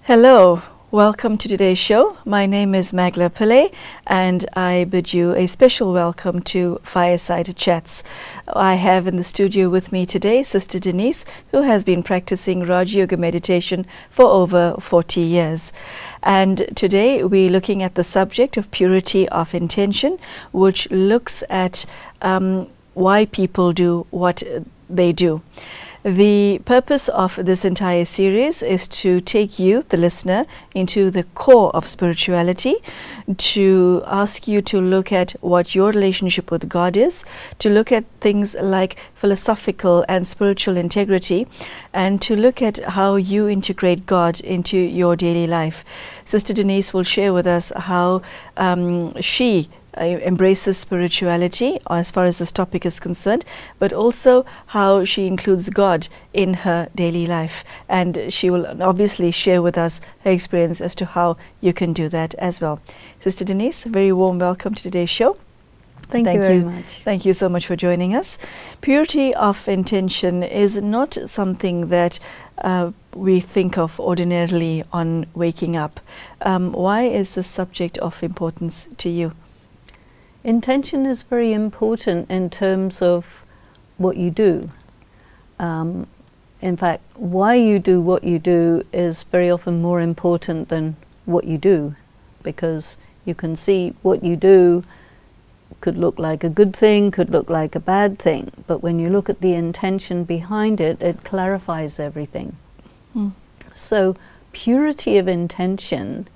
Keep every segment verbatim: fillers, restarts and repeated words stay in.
Hello, welcome to today's show. My name is Magla Pillay and I bid you a special welcome to Fireside Chats. I have in the studio with me today Sister Denise, who has been practicing Raj Yoga meditation for over forty years. And today we're looking at the subject of purity of intention, which looks at um, why people do what they do. The purpose of this entire series is to take you, the listener, into the core of spirituality, to ask you to look at what your relationship with God is, to look at things like philosophical and spiritual integrity, and to look at how you integrate God into your daily life. Sister Denise will share with us how um, she Uh, embraces spirituality as far as this topic is concerned, but also how she includes God in her daily life. And she will obviously share with us her experience as to how you can do that as well. Sister Denise, a very warm welcome to today's show. Thank, Thank you very you. much. Thank you so much for joining us. Purity of intention is not something that uh, we think of ordinarily on waking up. Um, why is this subject of importance to you? Intention is very important in terms of what you do. Um, in fact, why you do what you do is very often more important than what you do, because you can see what you do could look like a good thing, could look like a bad thing, but when you look at the intention behind it, it clarifies everything. Mm. So purity of intention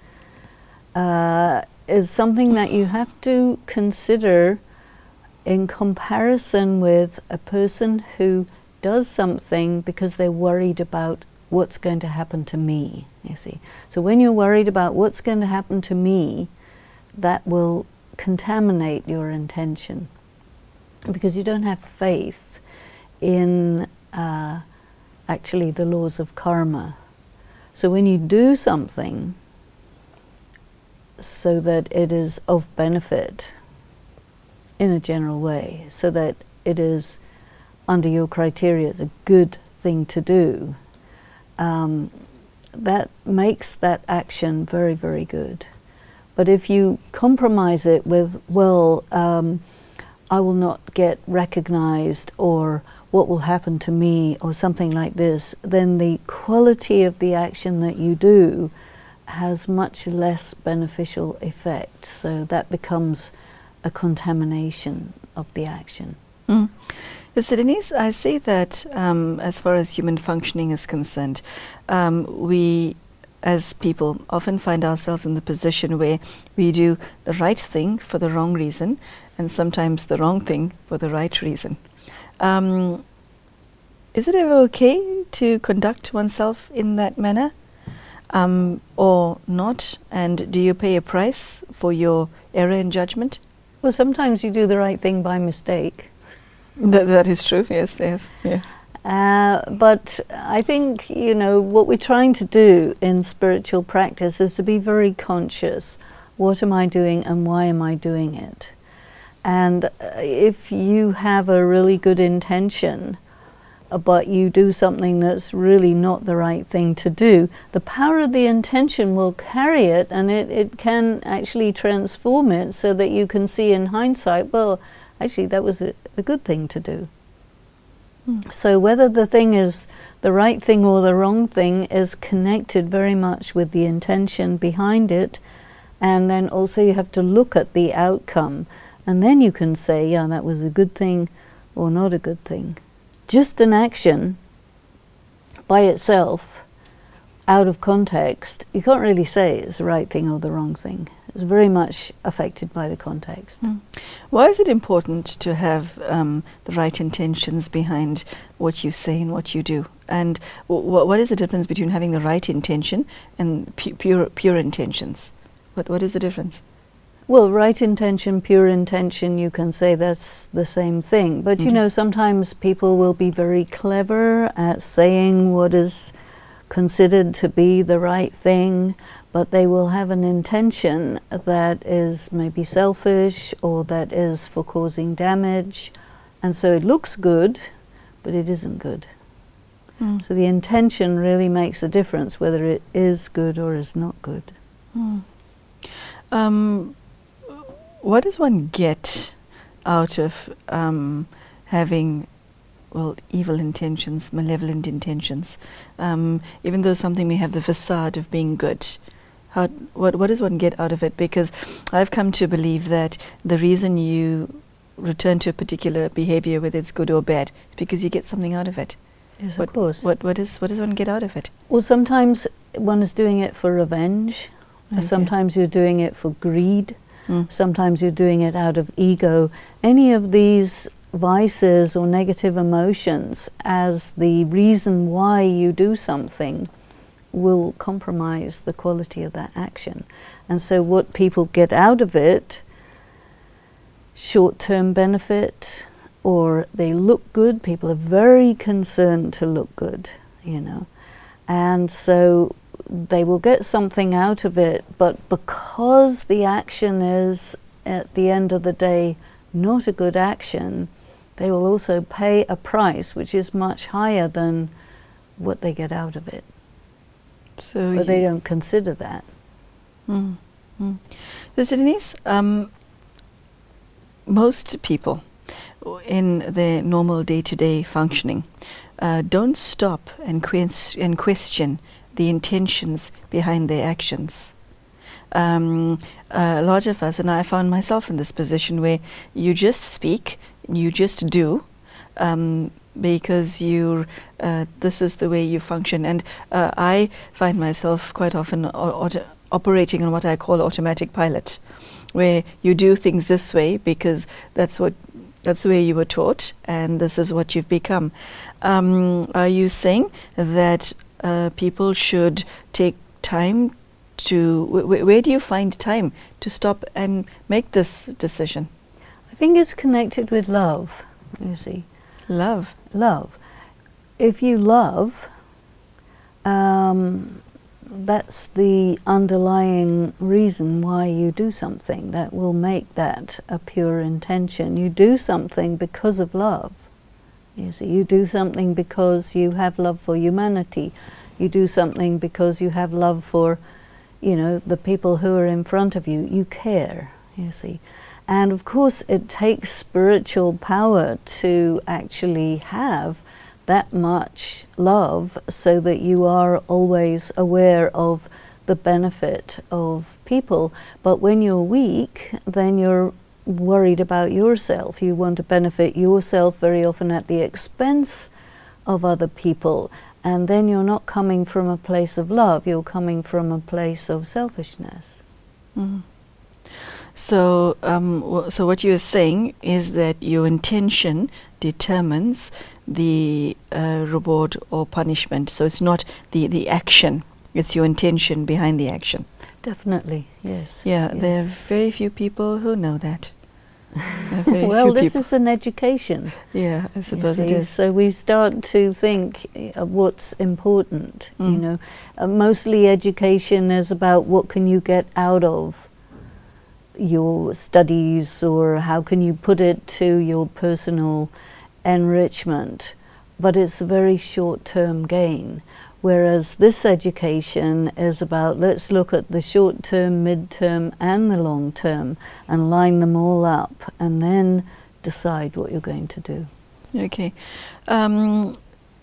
uh, is something that you have to consider in comparison with a person who does something because they're worried about what's going to happen to me, you see. So when you're worried about what's going to happen to me, that will contaminate your intention, because you don't have faith in uh, actually the laws of karma. So when you do something so that it is of benefit in a general way, so that it is under your criteria a good thing to do, um, that makes that action very, very good. But if you compromise it with, well, um, I will not get recognized, or what will happen to me, or something like this, then the quality of the action that you do has much less beneficial effect. So that becomes a contamination of the action. Mm. Sister Denise, I say that um, as far as human functioning is concerned, um, we as people often find ourselves in the position where we do the right thing for the wrong reason, and sometimes the wrong thing for the right reason. Um, is it ever okay to conduct oneself in that manner? Um, or not? And do you pay a price for your error in judgment? Well, sometimes you do the right thing by mistake. That, that is true, yes, yes, yes. Uh, but I think, you know, what we're trying to do in spiritual practice is to be very conscious. What am I doing and why am I doing it? And uh, if you have a really good intention, but you do something that's really not the right thing to do, the power of the intention will carry it, and it, it can actually transform it so that you can see in hindsight, well, actually that was a, a good thing to do. Mm. So whether the thing is the right thing or the wrong thing is connected very much with the intention behind it, and then also you have to look at the outcome, and then you can say, yeah, that was a good thing or not a good thing. Just an action by itself, out of context, you can't really say it's the right thing or the wrong thing. It's very much affected by the context. Mm. Why is it important to have um, the right intentions behind what you say and what you do? And w what is the difference between having the right intention and pu pure, pure intentions? What, what is the difference? Well, right intention, pure intention, you can say that's the same thing. But, mm-hmm. you know, sometimes people will be very clever at saying what is considered to be the right thing, but they will have an intention that is maybe selfish or that is for causing damage. And so it looks good, but it isn't good. Mm. So the intention really makes a difference, whether it is good or is not good. Mm. Um, what does one get out of um, having, well, evil intentions, malevolent intentions? Um, even though something may have the facade of being good, how, what, what does one get out of it? Because I've come to believe that the reason you return to a particular behavior, whether it's good or bad, is because you get something out of it. Yes, What, of course. what, what, is, what does one get out of it? Well, sometimes one is doing it for revenge. Okay. Sometimes you're doing it for greed. Mm. Sometimes you're doing it out of ego. Any of these vices or negative emotions as the reason why you do something will compromise the quality of that action. And so what people get out of it, short-term benefit, or they look good. People are very concerned to look good, you know. And so they will get something out of it, but because the action is, at the end of the day, not a good action, they will also pay a price which is much higher than what they get out of it. So But they don't consider that. Mm. Mm. Sister Denise, um, most people in their normal day-to-day functioning uh, don't stop and, quest and question the intentions behind their actions. Um, uh, a lot of us, and I found myself in this position where you just speak, you just do, um, because you uh, this is the way you function. And uh, I find myself quite often auto operating on what I call automatic pilot, where you do things this way because that's what that's the way you were taught, and this is what you've become. Um, are you saying that uh, people should take time to, wh where do you find time to stop and make this decision? I think it's connected with love, you see. Love. Love. If you love, um, that's the underlying reason why you do something that will make that a pure intention. You do something because of love. You see, you do something because you have love for humanity. You do something because you have love for, you know, the people who are in front of you. You care, you see. And of course it takes spiritual power to actually have that much love so that you are always aware of the benefit of people. But when you're weak, then you're worried about yourself. You want to benefit yourself very often at the expense of other people. And then you're not coming from a place of love, you're coming from a place of selfishness. Mm. So, um, w so what you're saying is that your intention determines the uh, reward or punishment. So it's not the, the action, it's your intention behind the action. Definitely, yes. Yeah, yes. there are very few people who know that. Very well, few this people. is an education. Yeah, I suppose you it see. is. So we start to think uh, what's important, Mm. you know. Uh, mostly education is about what can you get out of your studies, or how can you put it to your personal enrichment, but it's a very short-term gain. Whereas this education is about, let's look at the short-term, mid-term and the long-term and line them all up and then decide what you're going to do. Okay. Um,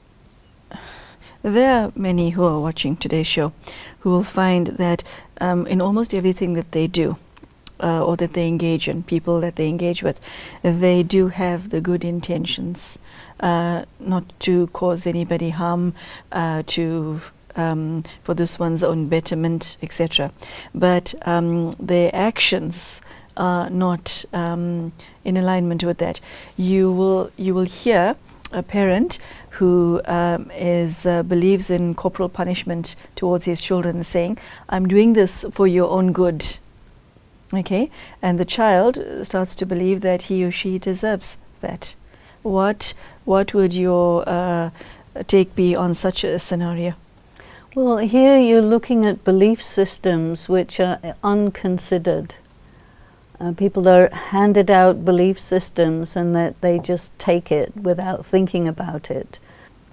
there are many who are watching today's show who will find that um, in almost everything that they do, Uh, or that they engage in, people that they engage with, they do have the good intentions, uh, not to cause anybody harm, uh, to um, for this one's own betterment, et cetera. But um, their actions are not um, in alignment with that. You will you will hear a parent who um, is uh, believes in corporal punishment towards his children, saying, "I'm doing this for your own good." Okay, and the child starts to believe that he or she deserves that. What what would your uh, take be on such a scenario? Well, here you're looking at belief systems which are unconsidered. Uh, people are handed out belief systems and that they just take it without thinking about it.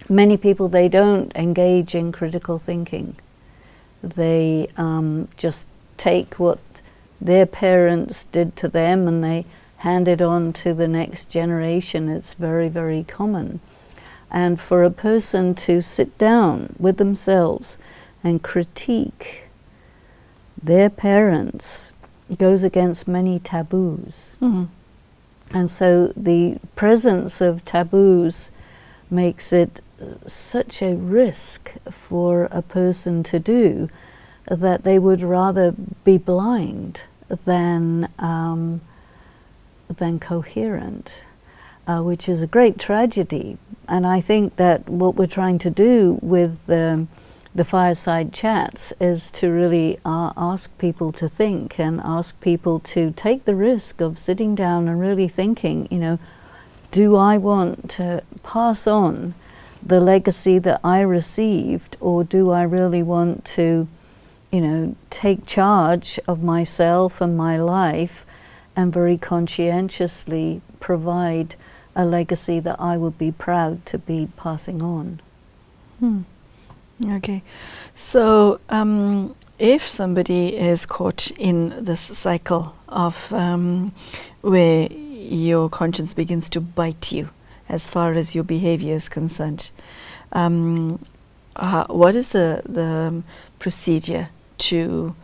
many people, they don't engage in critical thinking. They um, just take what their parents did to them and they hand it on to the next generation. It's very, very common. And for a person to sit down with themselves and critique their parents goes against many taboos. Mm-hmm. And so the presence of taboos makes it such a risk for a person to do that they would rather be blind than um, than coherent, uh, which is a great tragedy. And I think that what we're trying to do with um, the fireside chats is to really uh, ask people to think and ask people to take the risk of sitting down and really thinking, you know, do I want to pass on the legacy that I received, or do I really want to, you know, take charge of myself and my life and very conscientiously provide a legacy that I would be proud to be passing on. Hmm. Okay, so um, if somebody is caught in this cycle of um, where your conscience begins to bite you as far as your behavior is concerned, um, uh, what is the, the procedure to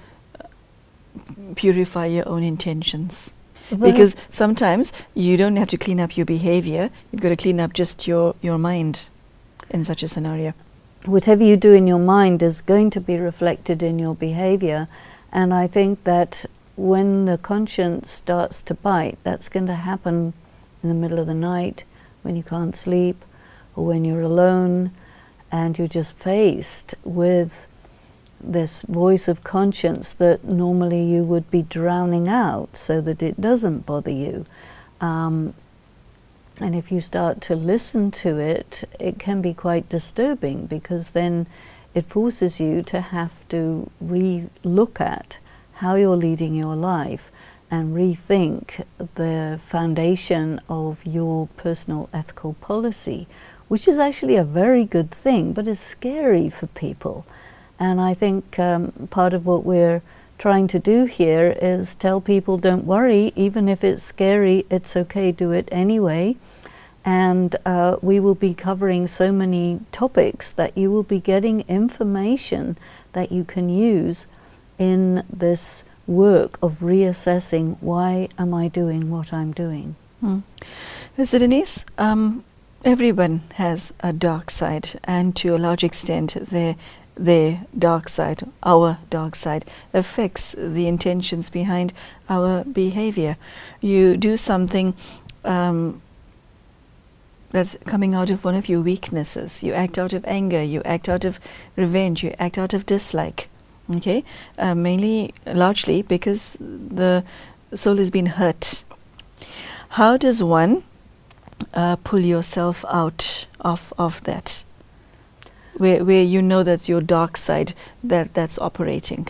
purify your own intentions? Because sometimes you don't have to clean up your behavior, you've got to clean up just your, your mind in such a scenario. Whatever you do in your mind is going to be reflected in your behavior, and I think that when the conscience starts to bite, that's going to happen in the middle of the night, when you can't sleep, or when you're alone and you're just faced with this voice of conscience that normally you would be drowning out so that it doesn't bother you. Um, and if you start to listen to it, it can be quite disturbing, because then it forces you to have to re-look at how you're leading your life and rethink the foundation of your personal ethical policy, which is actually a very good thing, but is scary for people. And I think um, part of what we're trying to do here is tell people, don't worry, even if it's scary, it's okay, do it anyway. And uh, we will be covering so many topics that you will be getting information that you can use in this work of reassessing, why am I doing what I'm doing? Hmm. Mister Denise, um, everyone has a dark side, and to a large extent their their dark side, our dark side, affects the intentions behind our behavior. You do something um, that's coming out of one of your weaknesses. You act out of anger, you act out of revenge, you act out of dislike. Okay, uh, mainly, largely because the soul has been hurt. How does one uh, pull yourself out of of that, where where you know that's your dark side that that's operating?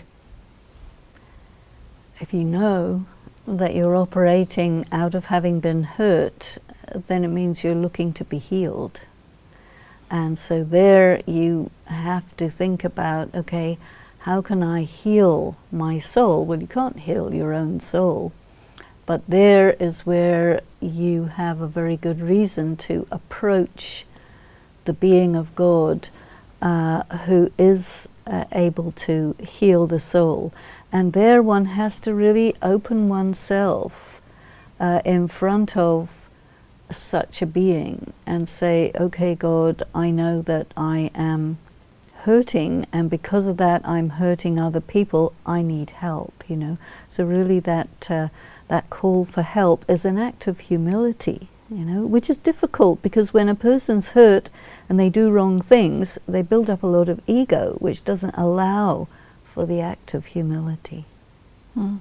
If you know that you're operating out of having been hurt, then it means you're looking to be healed. And so there you have to think about, okay, how can I heal my soul? Well, you can't heal your own soul, but there is where you have a very good reason to approach the being of God uh, who is uh, able to heal the soul. And there one has to really open oneself uh, in front of such a being and say, okay, God, I know that I am hurting, and because of that I'm hurting other people. I need help, you know. So really that uh, that call for help is an act of humility, you know, which is difficult, because when a person's hurt and they do wrong things, they build up a lot of ego, which doesn't allow for the act of humility. Hmm.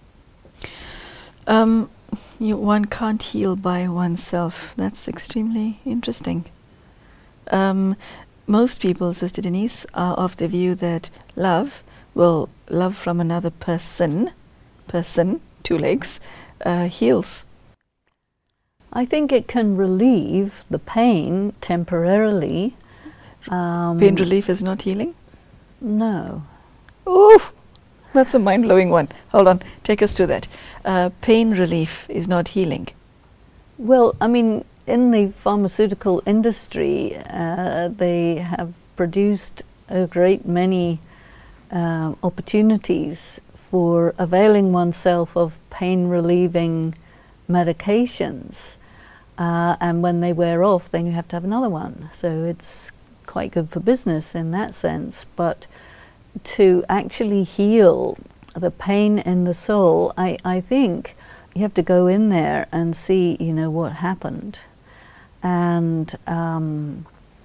Um, you, one can't heal by oneself. That's extremely interesting. Um, Most people, Sister Denise, are of the view that love will love from another person, person, two legs, uh, heals. I think it can relieve the pain temporarily, Um, Pain relief is not healing? No. Oof! That's a mind-blowing one. Hold on, take us through that. Uh, pain relief is not healing. Well, I mean, in the pharmaceutical industry, uh, they have produced a great many uh, opportunities for availing oneself of pain-relieving medications. Uh, and when they wear off, then you have to have another one. So it's quite good for business in that sense. But to actually heal the pain in the soul, I, I think you have to go in there and see, you know, what happened. And, um,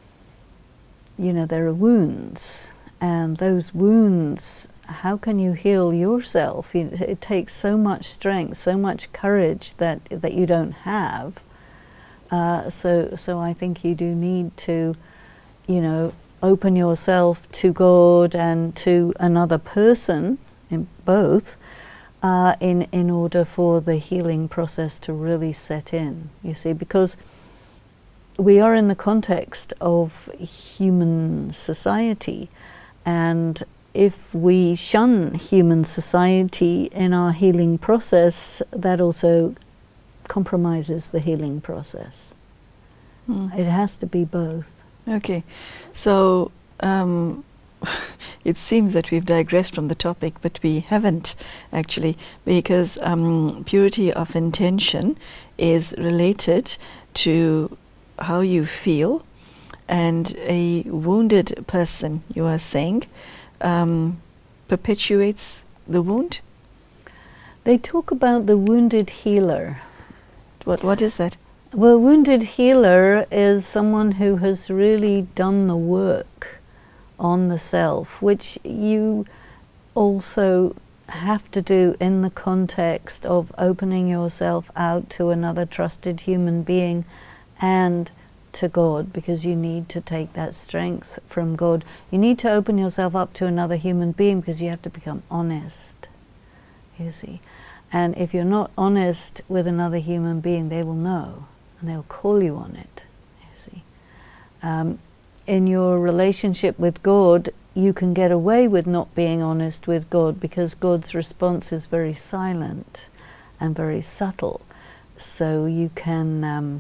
you know, there are wounds. And those wounds, how can you heal yourself? You, it takes so much strength, so much courage that, that you don't have. Uh, so, so I think you do need to, you know, open yourself to God and to another person, in both, uh, in, in order for the healing process to really set in, you see, because we are in the context of human society, and if we shun human society in our healing process, that also compromises the healing process. Mm. It has to be both. Okay, so um, it seems that we've digressed from the topic, but we haven't actually, because um, purity of intention is related to how you feel, and a wounded person, you are saying, um, perpetuates the wound? They talk about the wounded healer. What, what is that? Well, a wounded healer is someone who has really done the work on the self, which you also have to do in the context of opening yourself out to another trusted human being and to God, because you need to take that strength from God. You need to open yourself up to another human being because you have to become honest, you see. And if you're not honest with another human being, they will know. And they'll call you on it, you see. Um, in your relationship with God, you can get away with not being honest with God because God's response is very silent and very subtle. So you can, um,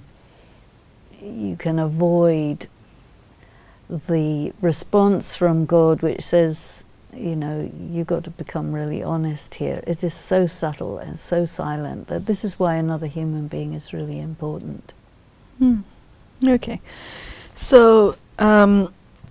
you can avoid the response from God which says, you know, you've got to become really honest here. It is so subtle and so silent that this is why another human being is really important. Hmm. Okay. So, um,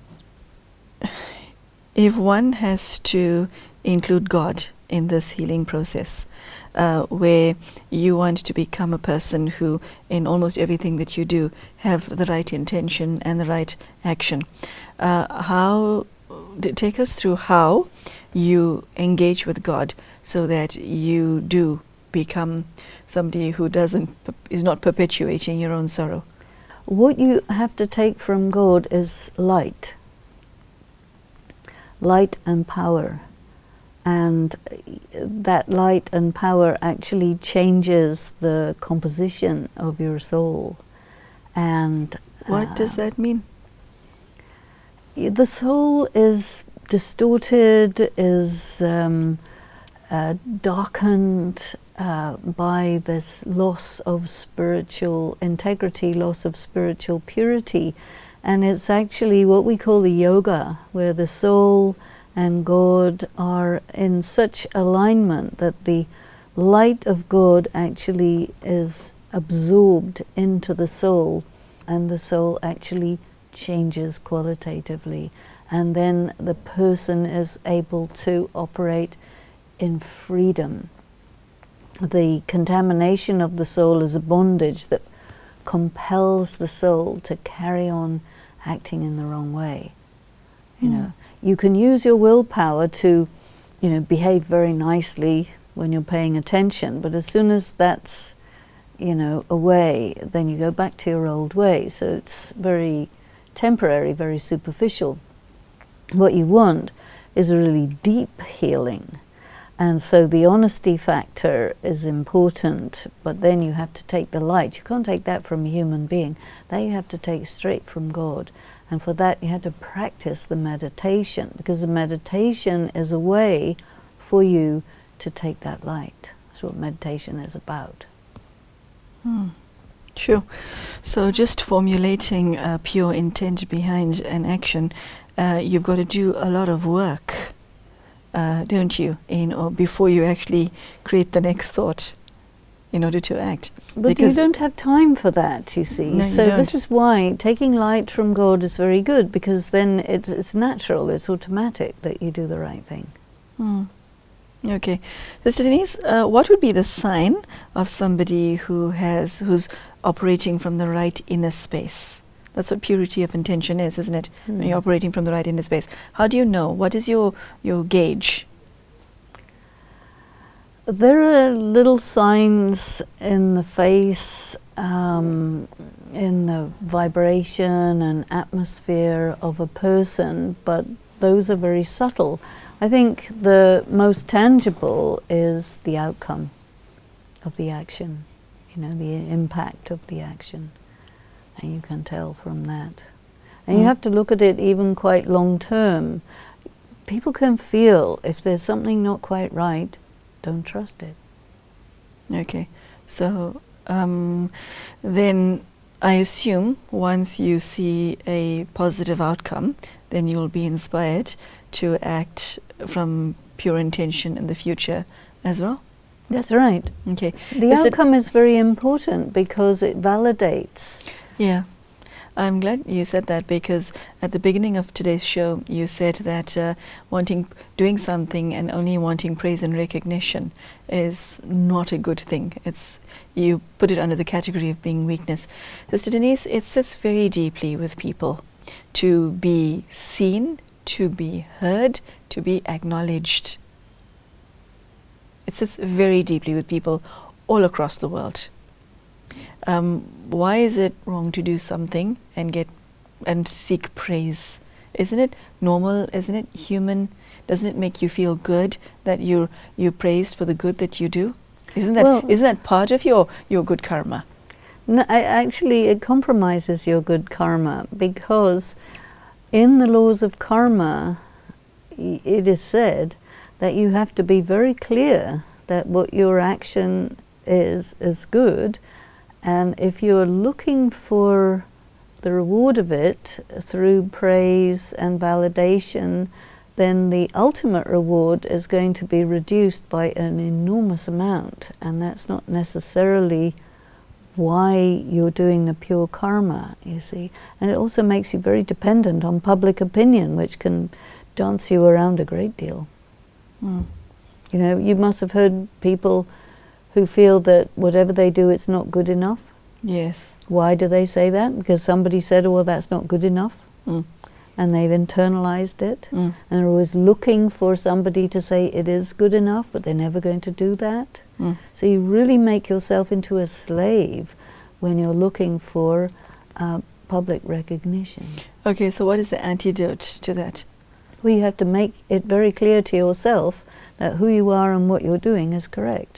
if one has to include God in this healing process, uh, where you want to become a person who, in almost everything that you do, have the right intention and the right action, uh, how take us through how you engage with God so that you do become somebody who doesn't is not perpetuating your own sorrow. What you have to take from God is light, light and power, and that light and power actually changes the composition of your soul. And what uh, does that mean? The soul is distorted, is um, uh, darkened uh, by this loss of spiritual integrity, loss of spiritual purity. And it's actually what we call the yoga, where the soul and God are in such alignment that the light of God actually is absorbed into the soul, and the soul actually changes qualitatively, and then the person is able to operate in freedom. The contamination of the soul is a bondage that compels the soul to carry on acting in the wrong way. You mm. know, you can use your willpower to, you know, behave very nicely when you're paying attention, but as soon as that's, you know, away, then you go back to your old way. So it's very temporary, very superficial. What you want is a really deep healing, and so the honesty factor is important, but then you have to take the light. You can't take that from a human being. That you have to take straight from God, And for that you have to practice the meditation, because the meditation is a way for you to take that light. That's what meditation is about. Hmm. Sure. So just formulating uh, pure intent behind an action, uh, you've got to do a lot of work, uh, don't you, in, or before you actually create the next thought in order to act. But because you don't have time for that, you see. No, you so don't. this is why taking light from God is very good, because then it's, it's natural, it's automatic that you do the right thing. Hmm. Okay. Sister Denise, uh, what would be the sign of somebody who has who's operating from the right inner space? That's what purity of intention is, isn't it? Mm. When you're operating from the right inner space. How do you know? What is your, your gauge? There are little signs in the face, um, in the vibration and atmosphere of a person, but those are very subtle. I think the most tangible is the outcome of the action, you know, the impact of the action. And you can tell from that. And Mm. you have to look at it even quite long term. People can feel if there's something not quite right, don't trust it. Okay. So um, then I assume once you see a positive outcome, then you'll be inspired to act from pure intention in the future as well? That's right. Okay. The Is it- outcome is very important because it validates. Yeah. I'm glad you said that, because at the beginning of today's show you said that uh, wanting, doing something and only wanting praise and recognition is not a good thing. It's, you put it under the category of being weakness. Sister Denise, it sits very deeply with people to be seen, to be heard, to be acknowledged. It sits very deeply with people all across the world. Um, why is it wrong to do something and get and seek praise? Isn't it normal? Isn't it human? Doesn't it make you feel good that you're you're praised for the good that you do? Isn't that Well, isn't that part of your your good karma? No, I, actually, it compromises your good karma, because in the laws of karma, i- it is said that you have to be very clear that what your action is is good, and if you're looking for the reward of it through praise and validation, then the ultimate reward is going to be reduced by an enormous amount, and that's not necessarily why you're doing the pure karma, you see. And it also makes you very dependent on public opinion, which can dance you around a great deal. Mm. You know, you must have heard people who feel that whatever they do, it's not good enough. Yes. Why do they say that? Because somebody said, oh, well, that's not good enough. Mm. And they've internalized it. Mm. And they're always looking for somebody to say it is good enough, but they're never going to do that. Mm. So you really make yourself into a slave when you're looking for uh, public recognition. Okay, so what is the antidote to that? Well, you have to make it very clear to yourself that who you are and what you're doing is correct.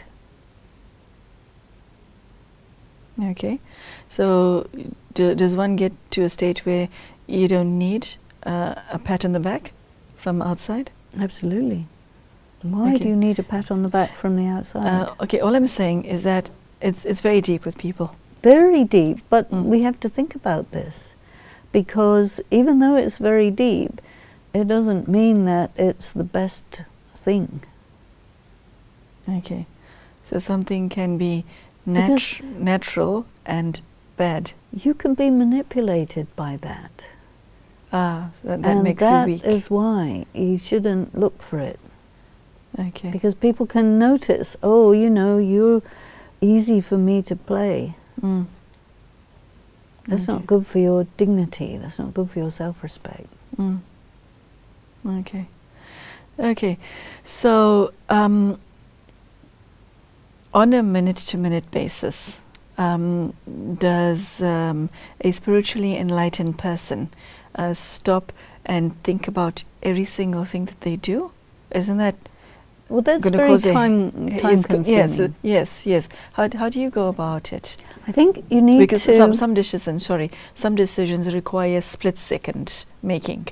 Okay, so do, does one get to a state where you don't need uh, a pat on the back from outside? Absolutely. Why Okay. do you need a pat on the back from the outside? Uh, okay, all I'm saying is that it's it's very deep with people. Very deep, but Mm. we have to think about this, because even though it's very deep, it doesn't mean that it's the best thing. Okay, so something can be Because- natu- natural and bad. You can be manipulated by that. Ah, that, that and makes that you weak. is why you shouldn't look for it. Okay. Because people can notice, oh, you know, you're easy for me to play. Mm. That's Okay. not good for your dignity. That's not good for your self-respect. Mm. Okay. Okay. So, um, on a minute-to-minute basis, um, does um, a spiritually enlightened person uh, stop and think about every single thing that they do? Isn't that Well, that's gonna very cause a- time, time it's go- consuming. yes, uh, yes, yes. How d- how do you go about it? I think you need Because to. some some dishes and sorry, some decisions require split second making.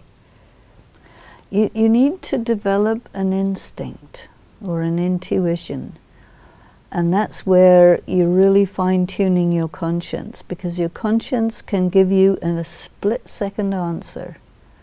You, you need to develop an instinct or an intuition. And that's where you're really fine-tuning your conscience, because your conscience can give you in a split-second answer.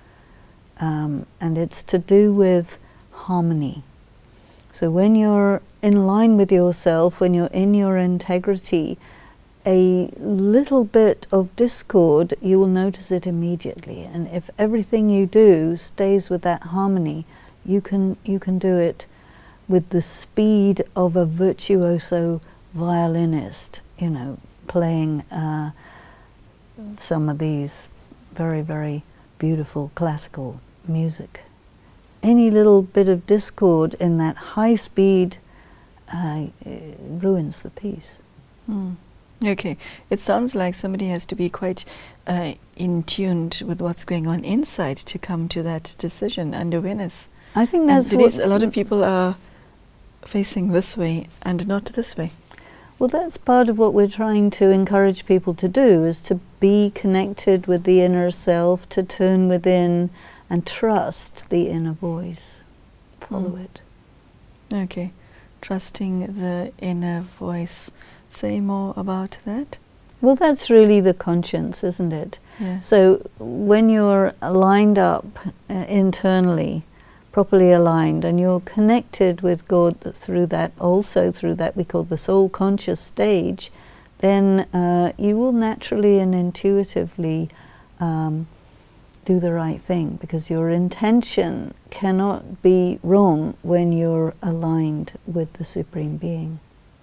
Um, and it's to do with harmony. So when you're in line with yourself, when you're in your integrity, a little bit of discord, you will notice it immediately. And if everything you do stays with that harmony, you can you can do it with the speed of a virtuoso violinist, you know, playing uh, some of these very, very beautiful classical music. Any little bit of discord in that high speed uh, ruins the piece. Mm. Okay, it sounds like somebody has to be quite uh, in tuned with what's going on inside to come to that decision and awareness. I think And that's Denise, what a lot of people are facing this way and not this way. Well, that's part of what we're trying to encourage people to do, is to be connected with the inner self, to turn within and trust the inner voice. Follow Mm. it. Okay, trusting the inner voice. Say more about that. Well, that's really the conscience, isn't it? Yes. So when you're lined up uh, internally, properly aligned, and you're connected with God through that, also through that we call the soul conscious stage, then uh, you will naturally and intuitively um, do the right thing, because your intention cannot be wrong when you're aligned with the Supreme Being.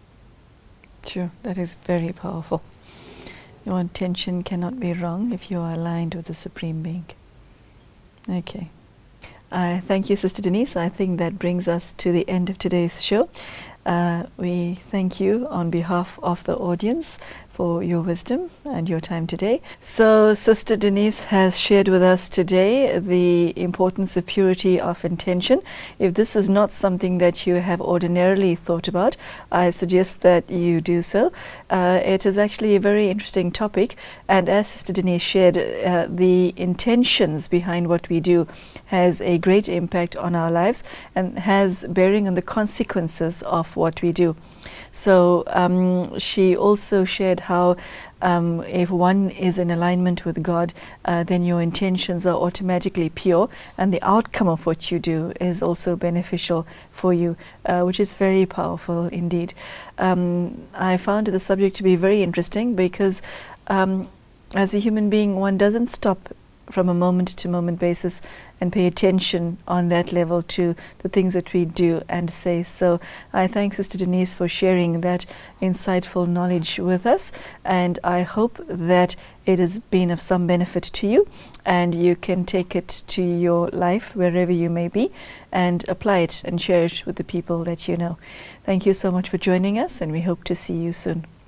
Sure, that is very powerful. Your intention cannot be wrong if you are aligned with the Supreme Being. Okay. Uh, thank you, Sister Denise. I think that brings us to the end of today's show. Uh, we thank you on behalf of the audience for your wisdom and your time today. So Sister Denise has shared with us today the importance of purity of intention. If this is not something that you have ordinarily thought about, I suggest that you do so. Uh, it is actually a very interesting topic, and as Sister Denise shared, uh, the intentions behind what we do has a great impact on our lives and has bearing on the consequences of what we do. So um, she also shared how um, if one is in alignment with God, uh, then your intentions are automatically pure, and the outcome of what you do is also beneficial for you, uh, which is very powerful indeed. Um, I found the subject to be very interesting because um, as a human being, one doesn't stop from a moment-to-moment basis and pay attention on that level to the things that we do and say. So I thank Sister Denise for sharing that insightful knowledge with us, and I hope that it has been of some benefit to you and you can take it to your life wherever you may be and apply it and share it with the people that you know. Thank you so much for joining us, and we hope to see you soon.